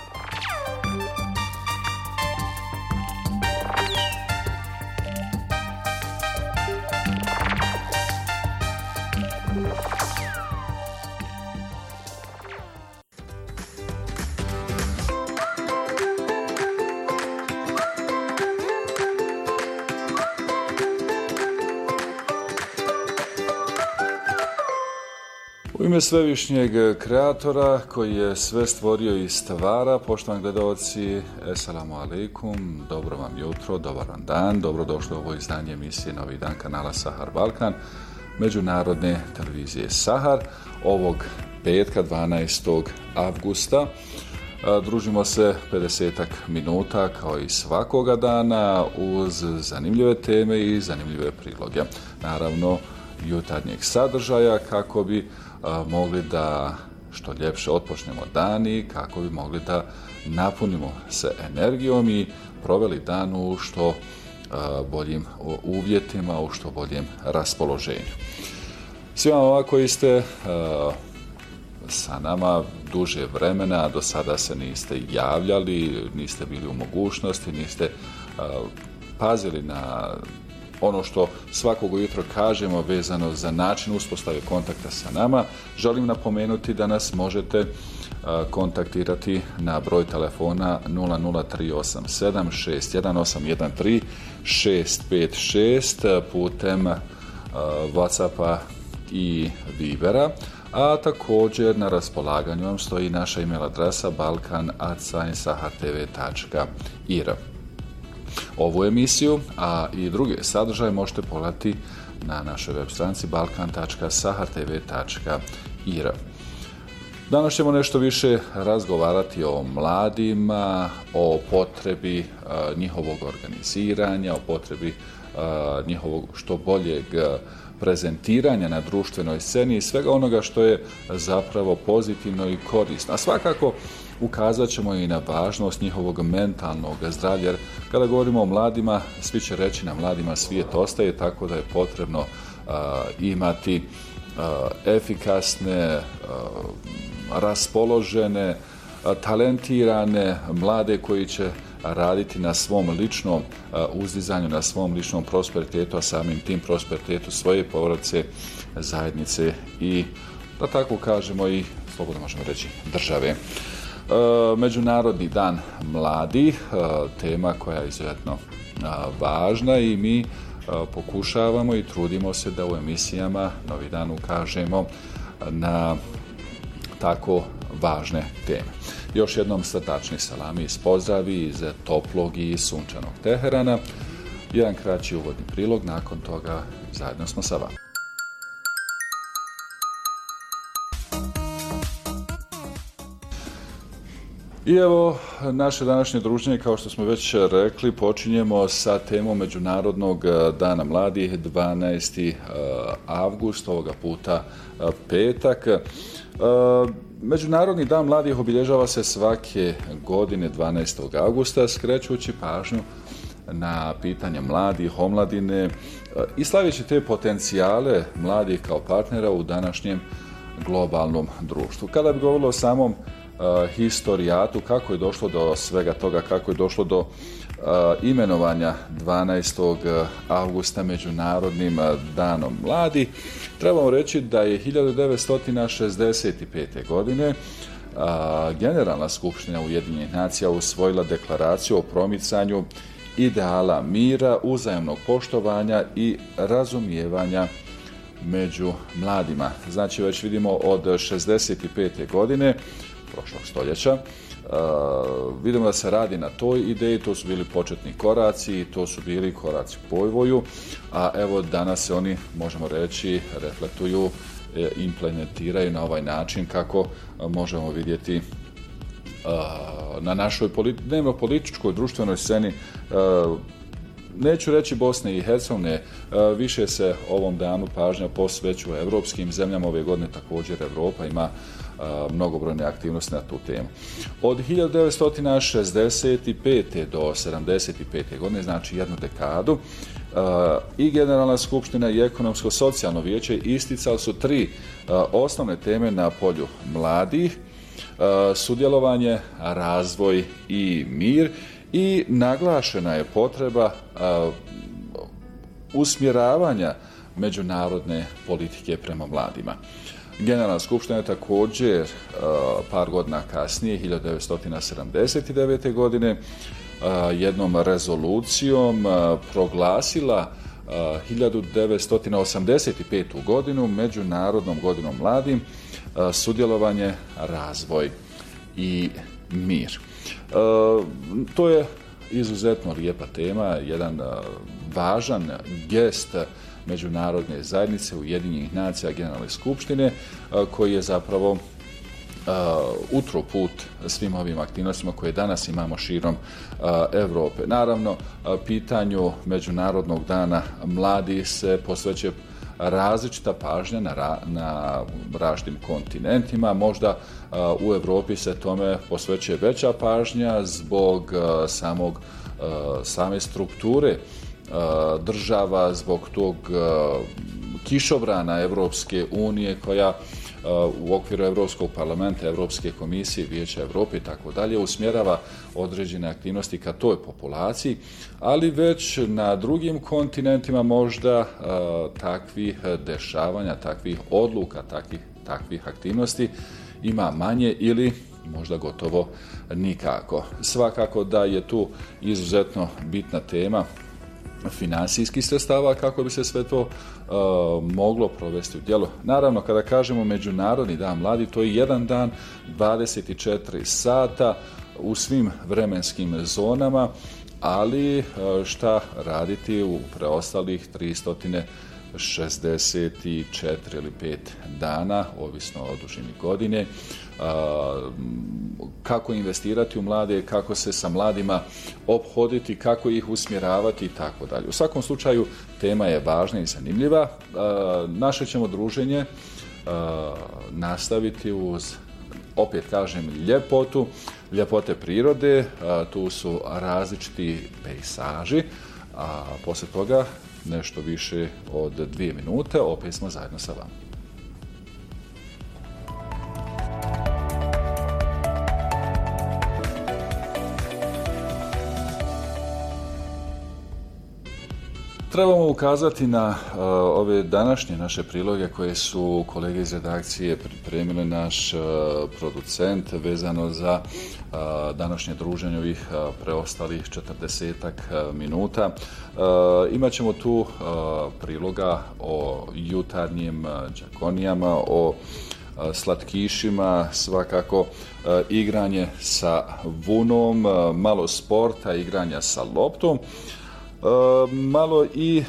U ime svevišnjeg kreatora koji je sve stvorio i stvara, poštovani gledalci, eselamu alaikum, dobro vam jutro, dobar vam dan, dobrodošli u ovo izdanje emisije Novi dan kanala Sahar Balkan, međunarodne televizije Sahar, ovog petka 12. avgusta. Družimo se 50-ak minuta kao i svakoga dana uz zanimljive teme i zanimljive priloge. Naravno, jutarnjeg sadržaja kako bi mogli da što ljepše otpočnemo dan i kako bi mogli da napunimo se energijom i proveli dan u što boljim uvjetima, u što boljem raspoloženju. Svima vama koji ste sa nama duže vremena, do sada se niste javljali, niste bili u mogućnosti, niste pazili na ono što svakog ujutro kažemo vezano za način uspostave kontakta sa nama, želim napomenuti da nas možete kontaktirati na broj telefona 00387 61813 656 putem WhatsAppa i Vibera, a također na raspolaganju vam stoji naša email adresa balkan@sahartv.ir. Ovu emisiju, a i druge sadržaje možete pogledati na našoj web stranici balkan.sahartv.ir. Danas ćemo nešto više razgovarati o mladima, o potrebi njihovog organiziranja, o potrebi njihovog što boljeg prezentiranja na društvenoj sceni i svega onoga što je zapravo pozitivno i korisno. A svakako ukazat ćemo i na važnost njihovog mentalnog zdravlja, jer kada govorimo o mladima, svi će reći na mladima svijet ostaje, tako da je potrebno imati efikasne, raspoložene, talentirane mlade koji će raditi na svom ličnom uzdizanju, na svom ličnom prosperitetu, a samim tim prosperitetu svoje porodice, zajednice i, da tako kažemo, i slobodno možemo reći države. Međunarodni dan mladih, tema koja je izuzetno važna i mi pokušavamo i trudimo se da u emisijama Novi dan ukažemo na tako važne teme. Još jednom srdačni salami iz pozdravi iz toplog i sunčanog Teherana. Jedan kraći uvodni prilog, nakon toga zajedno smo sa vama. I evo, naše današnje druženje, kao što smo već rekli, počinjemo sa temom Međunarodnog dana mladih, 12. avgust, ovoga puta petak. Međunarodni dan mladih obilježava se svake godine 12. augusta, skrećući pažnju na pitanje mladih, omladine i slavići te potencijale mladih kao partnera u današnjem globalnom društvu. Kada bi govorilo o samom historijatu, kako je došlo do svega toga, kako je došlo do imenovanja 12. augusta Međunarodnim danom mladih, trebamo reći da je 1965. godine Generalna skupština Ujedinjenih nacija usvojila deklaraciju o promicanju ideala mira, uzajamnog poštovanja i razumijevanja među mladima. Znači već vidimo od 65. godine prošlog stoljeća. Vidimo da se radi na toj ideji, to su bili početni koraci, to su bili koraci u povojju, a evo danas se oni, možemo reći, reflektuju, implementiraju na ovaj način kako možemo vidjeti na našoj dnevno-političkoj društvenoj sceni, neću reći Bosne i Hercegovine, više se ovom danu pažnja posvećuje u evropskim zemljama. Ove godine također Evropa ima mnogobrojne aktivnosti na tu temu. Od 1965. do 75. godine, znači jednu dekadu, i Generalna skupština i Ekonomsko-socijalno vijeće isticali su 3 osnovne teme na polju mladih: sudjelovanje, razvoj i mir, i naglašena je potreba usmjeravanja međunarodne politike prema mladima. Generalna skupština je također par godina kasnije, 1979. godine, jednom rezolucijom proglasila 1985. godinu Međunarodnom godinom mladim, sudjelovanje, razvoj i mir. To je izuzetno lijepa tema, jedan važan gest međunarodne zajednice Ujedinjenih nacija Generalne skupštine, koji je zapravo utro put svim ovim aktivnostima koje danas imamo širom Europe. Naravno, pitanju Međunarodnog dana mladih se posvećuje različita pažnja na različitim kontinentima. Možda u Europi se tome posvećuje veća pažnja zbog same strukture država, zbog tog kišobrana Evropske unije koja u okviru Europskog parlamenta, Europske komisije, Vijeća Europe i tako dalje usmjerava određene aktivnosti ka toj populaciji, ali već na drugim kontinentima možda takvih dešavanja, takvih odluka, takvih aktivnosti ima manje ili možda gotovo nikako. Svakako da je tu izuzetno bitna tema financijskih sredstava kako bi se sve to moglo provesti u djelo. Naravno, kada kažemo Međunarodni dan mladi, to je jedan dan, 24 sata u svim vremenskim zonama, ali šta raditi u preostalih 364 ili 5 dana, ovisno o dužini godine, kako investirati u mlade, kako se sa mladima ophoditi, kako ih usmjeravati i tako dalje. U svakom slučaju, tema je važna i zanimljiva. Naše ćemo druženje nastaviti uz, opet kažem, ljepote prirode. Tu su različiti pejsaži, a poslije toga nešto više od 2 minute opet smo zajedno sa vama. Trebamo ukazati na ove današnje naše priloge koje su kolege iz redakcije pripremili, naš producent, vezano za današnje druženje ovih preostalih 40-ak minuta. Imaćemo tu priloga o jutarnjim đakonijama, o slatkišima, svakako igranje sa vunom, malo sporta, igranja sa loptom, malo i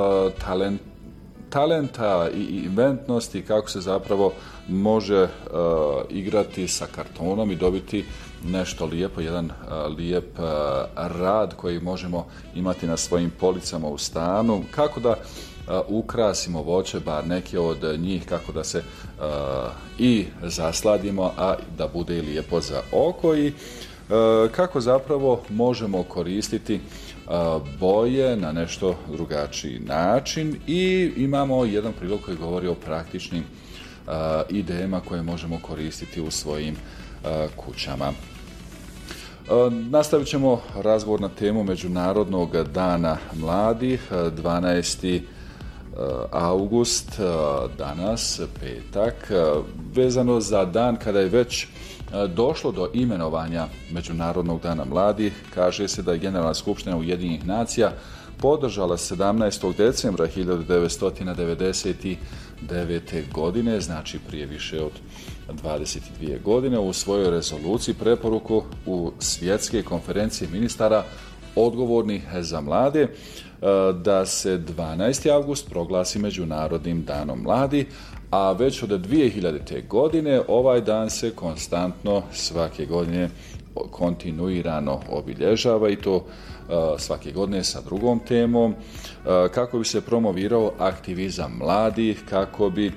talenta i inventnosti, kako se zapravo može igrati sa kartonom i dobiti nešto lijepo, jedan lijep rad koji možemo imati na svojim policama u stanu, kako da ukrasimo voće, bar neke od njih, kako da se i zasladimo, a da bude i lijepo za oko, i kako zapravo možemo koristiti boje na nešto drugačiji način. I imamo jedan prilog koji govori o praktičnim idejama koje možemo koristiti u svojim kućama. Nastavit ćemo razgovor na temu Međunarodnog dana mladih, 12. august, danas, petak, vezano za dan kada je već došlo do imenovanja Međunarodnog dana mladih. Kaže se da je Generalna skupština Ujedinjenih nacija podržala 17. decembra 1991. 2009. godine, znači prije više od 22 godine, u svojoj rezoluciji preporuku u svjetske konferencije ministara odgovornih za mlade da se 12. avgust proglasi Međunarodnim danom mladi, a već od 2000. godine ovaj dan se konstantno svake godine kontinuirano obilježava i to svake godine sa drugom temom, kako bi se promovirao aktivizam mladih, kako bi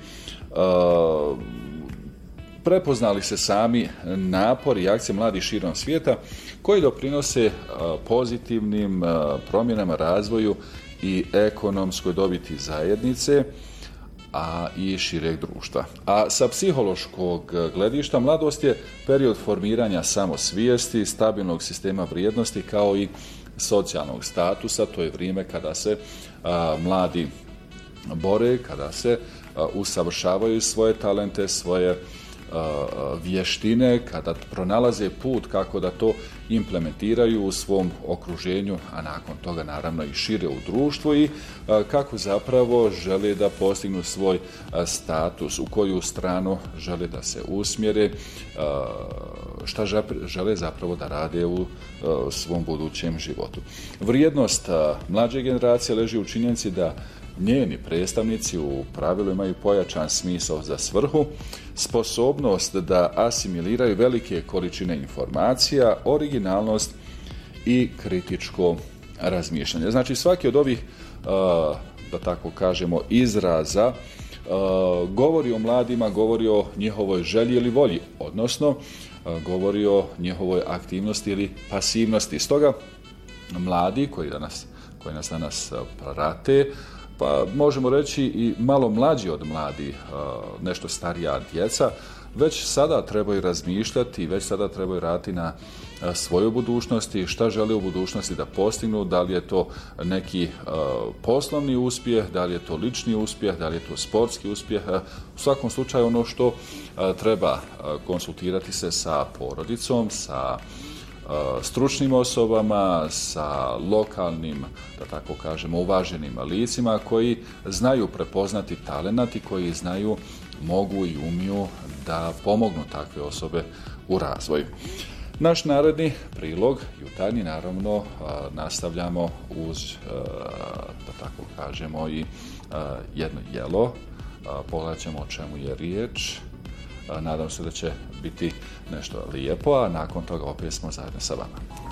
prepoznali se sami napori i akcije mladih širom svijeta koji doprinose pozitivnim promjenama, razvoju i ekonomskoj dobiti zajednice, a i šireg društva. A sa psihološkog gledišta mladost je period formiranja samosvijesti, stabilnog sistema vrijednosti kao i socijalnog statusa. To je vrijeme kada se mladi bore, kada se usavršavaju svoje talente, svoje vještine, kada pronalaze put kako da to implementiraju u svom okruženju, a nakon toga naravno i šire u društvu i kako zapravo žele da postignu svoj status, u koju stranu žele da se usmjere, šta žele zapravo da rade u svom budućem životu. Vrijednost mlađe generacije leži u činjenici da njeni predstavnici u pravilu imaju pojačan smisao za svrhu, sposobnost da asimiliraju velike količine informacija, originalnost i kritičko razmišljanje. Znači svaki od ovih, da tako kažemo, izraza govori o mladima, govori o njihovoj želji ili volji, odnosno govori o njihovoj aktivnosti ili pasivnosti. Stoga mladi koji nas danas prate, pa možemo reći i malo mlađi od mladih, nešto starija djeca, već sada trebaju razmišljati, već sada trebaju raditi na svojoj budućnosti, šta žele u budućnosti da postignu, da li je to neki poslovni uspjeh, da li je to lični uspjeh, da li je to sportski uspjeh. U svakom slučaju ono što treba konsultirati se sa porodicom, sa stručnim osobama, sa lokalnim, da tako kažemo, uvaženim licima koji znaju prepoznati talenat i koji znaju, mogu i umiju da pomognu takve osobe u razvoju. Naš naredni prilog, jutarnji, naravno, nastavljamo uz, da tako kažemo, i jedno jelo. Pogledat ćemo o čemu je riječ. Nadam se da će biti nešto lijepo, a nakon toga opet smo zajedno sa vama.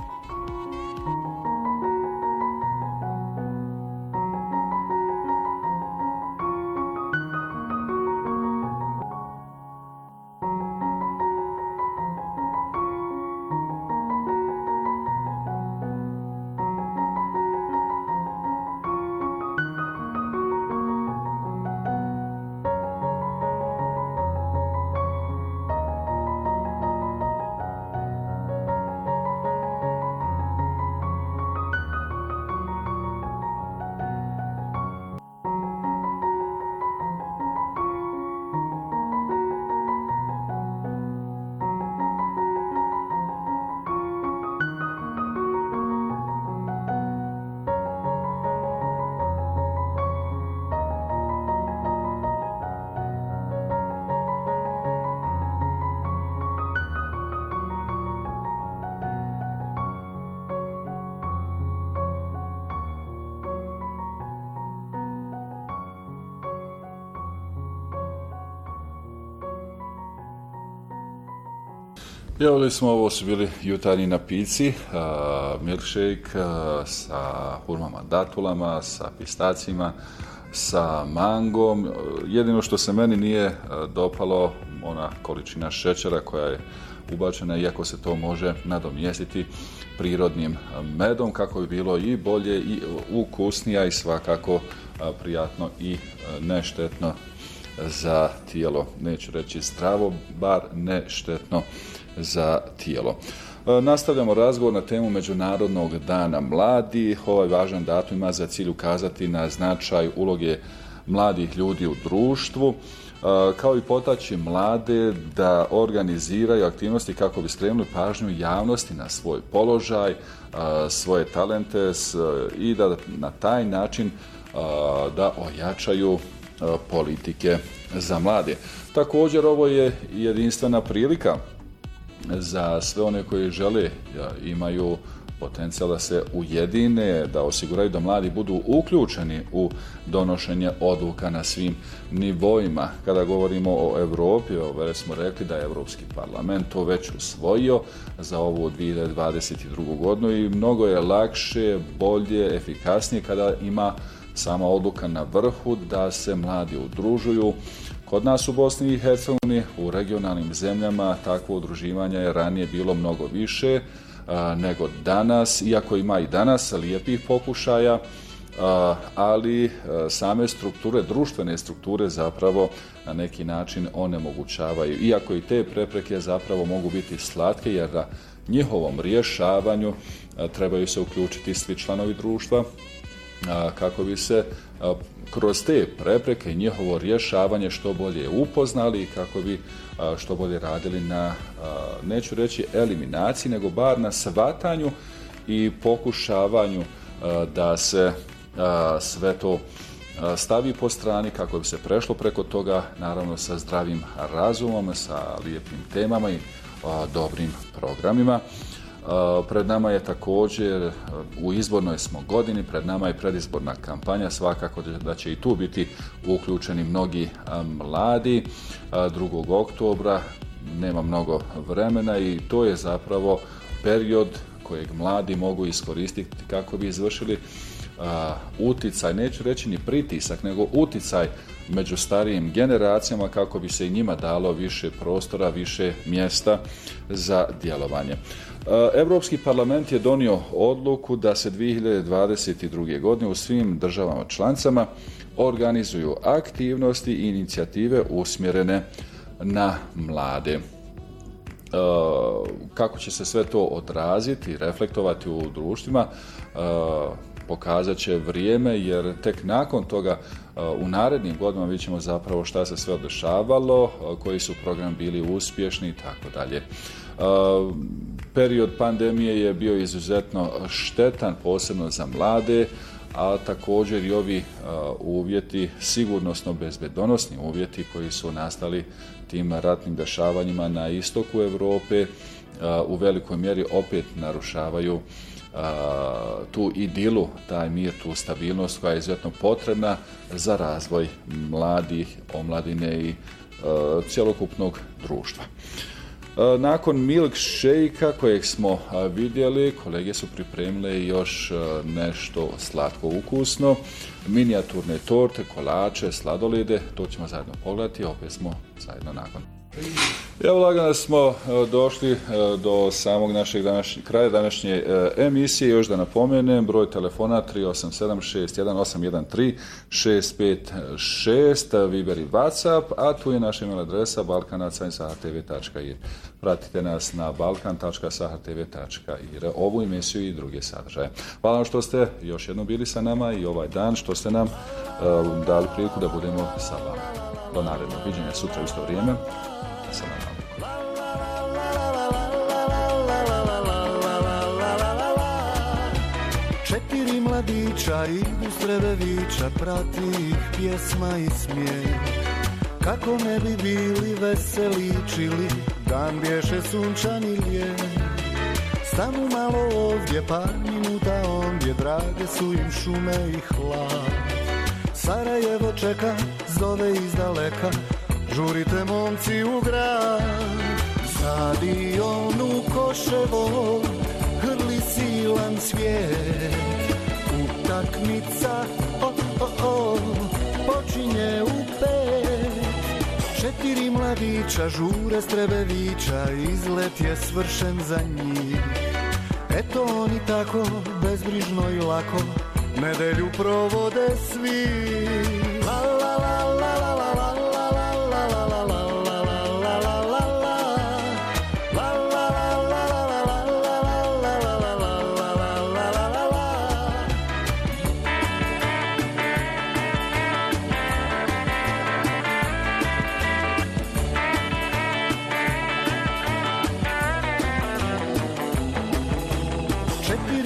Javili smo, ovo su bili jutarnji napici, milkshake sa hurmama, datulama, sa pistacima, sa mangom. Jedino što se meni nije dopalo, ona količina šećera koja je ubačena, iako se to može nadomjestiti prirodnim medom, kako bi bilo i bolje i ukusnija i svakako prijatno i neštetno za tijelo. Neću reći zdravo, bar ne štetno za tijelo. Nastavljamo razgovor na temu Međunarodnog dana mladih. Ovaj važan datum ima za cilj ukazati na značaj uloge mladih ljudi u društvu, kao i potaći mlade da organiziraju aktivnosti kako bi skrenuli pažnju javnosti na svoj položaj, svoje talente i da na taj način da ojačaju politike za mlade. Također ovo je jedinstvena prilika za sve one koji žele, imaju potencijal da se ujedine, da osiguraju da mladi budu uključeni u donošenje odluka na svim nivoima. Kada govorimo o Europi, već smo rekli da je Europski parlament to već usvojio za ovu 2022. godinu i mnogo je lakše, bolje, efikasnije kada ima sama odluka na vrhu da se mladi udružuju. Kod nas u Bosni i Hercegovini, u regionalnim zemljama, takvo udruživanje je ranije bilo mnogo više nego danas, iako ima i danas lijepih pokušaja, ali same strukture, društvene strukture zapravo na neki način onemogućavaju. Iako i te prepreke zapravo mogu biti slatke, jer na njihovom rješavanju trebaju se uključiti svi članovi društva, kako bi se kroz te prepreke i njihovo rješavanje što bolje upoznali i kako bi što bolje radili na, neću reći eliminaciji, nego bar na shvatanju i pokušavanju da se sve to stavi po strani kako bi se prešlo preko toga, naravno sa zdravim razumom, sa lijepim temama i dobrim programima. Pred nama je također, u izbornoj smo godini, pred nama je predizborna kampanja, svakako da će i tu biti uključeni mnogi mladi. 2. oktobra nema mnogo vremena i to je zapravo period kojeg mladi mogu iskoristiti kako bi izvršili uticaj, neću reći ni pritisak, nego uticaj među starijim generacijama kako bi se i njima dalo više prostora, više mjesta za djelovanje. Europski parlament je donio odluku da se 2022. godine u svim državama članicama organizuju aktivnosti i inicijative usmjerene na mlade. Kako će se sve to odraziti, reflektovati u društvima, pokazat će vrijeme, jer tek nakon toga u narednim godinama vidjet ćemo zapravo šta se sve odešavalo, koji su programi bili uspješni i tako dalje. Period pandemije je bio izuzetno štetan, posebno za mlade, a također i ovi uvjeti, sigurnosno bezbedonosni uvjeti koji su nastali tim ratnim dešavanjima na istoku Europe, u velikoj mjeri opet narušavaju tu idilu, taj mir, tu stabilnost koja je izuzetno potrebna za razvoj mladih, omladine i cjelokupnog društva. Nakon milkshake-a kojeg smo vidjeli, kolege su pripremile još nešto slatko ukusno, minijaturne torte, kolače, sladolede, to ćemo zajedno pogledati, opet smo zajedno nakon. Evo lagano smo došli do samog našeg kraja današnje emisije. Još da napomenem, broj telefona 387 618 Viber i WhatsApp, a tu je naša email adresa balkanac@sahartv.ir. Pratite nas na balkan.sahartv.ir, ovu emisiju i druge sadržaje. Hvala vam što ste još jednom bili sa nama i ovaj dan što ste nam dali priliku da budemo sa vama. Do narednog viđenja sutra u isto vrijeme. Salam alaikum. Četiri mladića idu srede vića, prati ih pjesma i smijeh. Kako ne bi bili veseličili, dan bješe sunčan i lijep. Samo malo ovdje, par minuta ondje, drage su im šume i hlad. Sarajevo čeka, zove iz daleka, žurite momci u grad. Stadion u Koševo hrli silan svijet. Utakmica, počinje u 5. Četiri mladića žure s Trebevića, izlet je svršen za njih. Eto oni tako bezbrižno i lako nedelju provode svi. La la la la la la la la la la la la.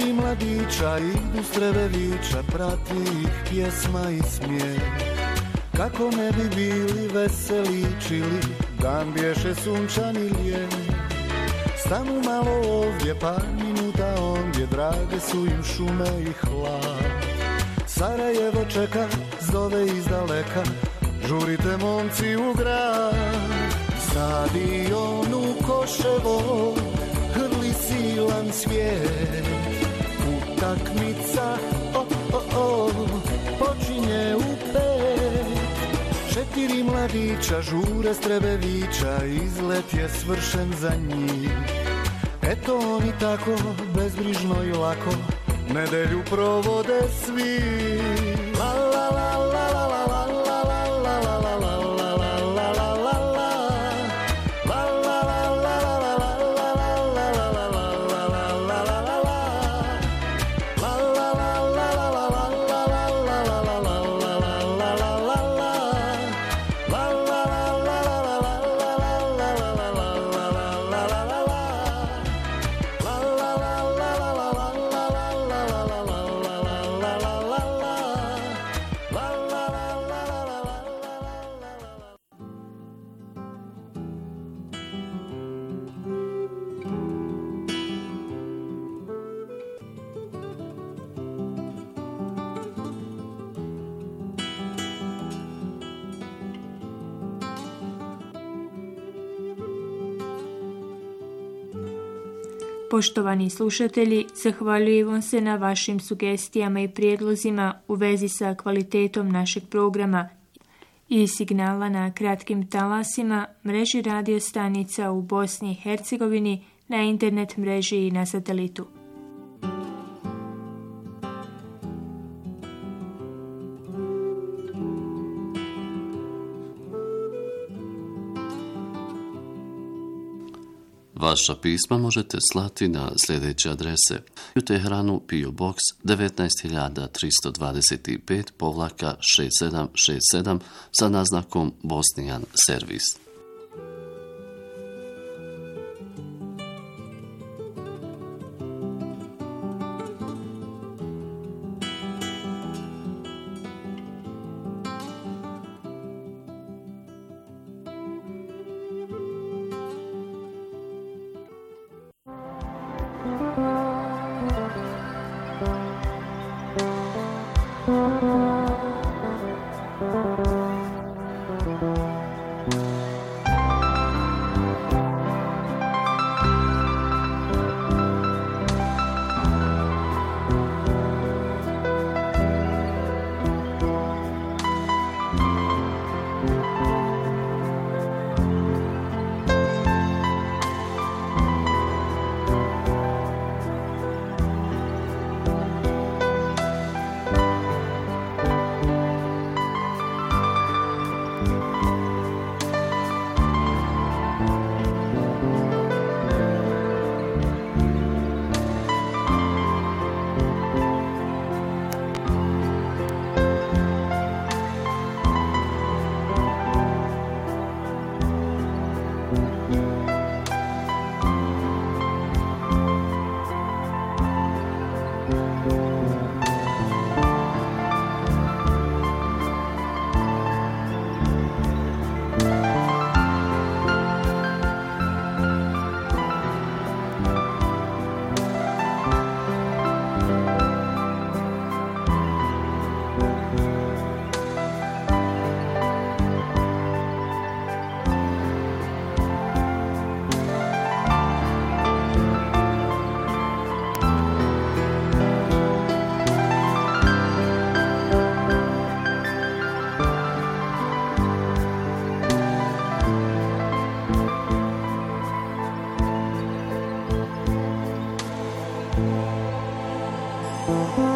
Mladića idu s Trebevića, prati ih pjesma i smijeh. Kako ne bi bili veseličili, dan bješe sunčan i lijen. Stanu malo ovdje, par minuta ondje, drage su im šume i hlad. Sarajevo čeka, zove iz daleka, žurite momci u grad. Stadion u Koševo, hrli silan svijet. Utakmica, počinje u 5. 4 mladića žure s Trebevića, izlet je svršen za njih. Eto oni tako, bezbrižno i lako, nedelju provode svi. La la la la la la la la la la la la la la la la la. Poštovani slušatelji, zahvaljujem vam se na vašim sugestijama i prijedlozima u vezi sa kvalitetom našeg programa i signala na kratkim talasima, mreži radio stanica u Bosni i Hercegovini, na internet mreži i na satelitu. Vaša pisma možete slati na sljedeće adrese: u Teheranu PO Box 19325-6767 sa naznakom Bosnijan servis. Thank you.